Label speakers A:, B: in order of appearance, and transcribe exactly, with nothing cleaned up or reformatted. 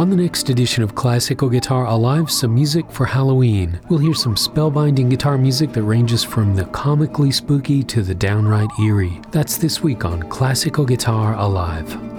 A: On the next edition of Classical Guitar Alive, some music for Halloween. We'll hear some spellbinding guitar music that ranges from the comically spooky to the downright eerie. That's this week on Classical Guitar Alive.